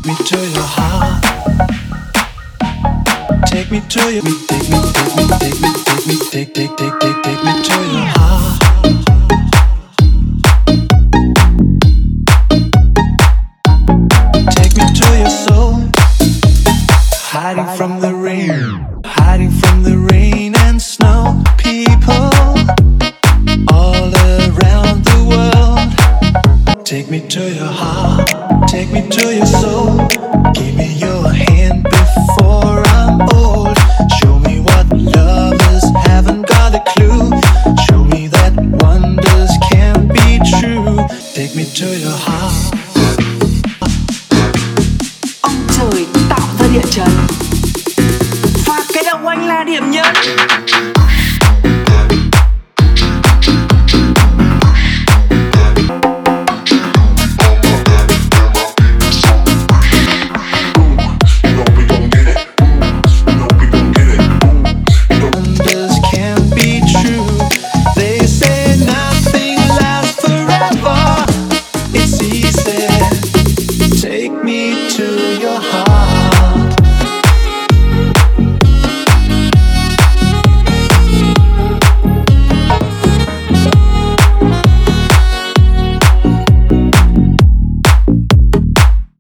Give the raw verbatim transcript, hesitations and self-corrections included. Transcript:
me to your heart. Take me to your, take me, take me, take me, take me, take, take, take, take, take me to your heart. Take me to your soul. Hiding from the rain, hiding from the rain and snow. People all around the world. Take me to your heart, take me to your soul. Give me your hand before I'm old. Show me what lovers haven't got a clue. Show me that wonders can be true. Take me to your heart. Ông trời tạo ra địa chấn và cái đầu anh là điểm nhấn.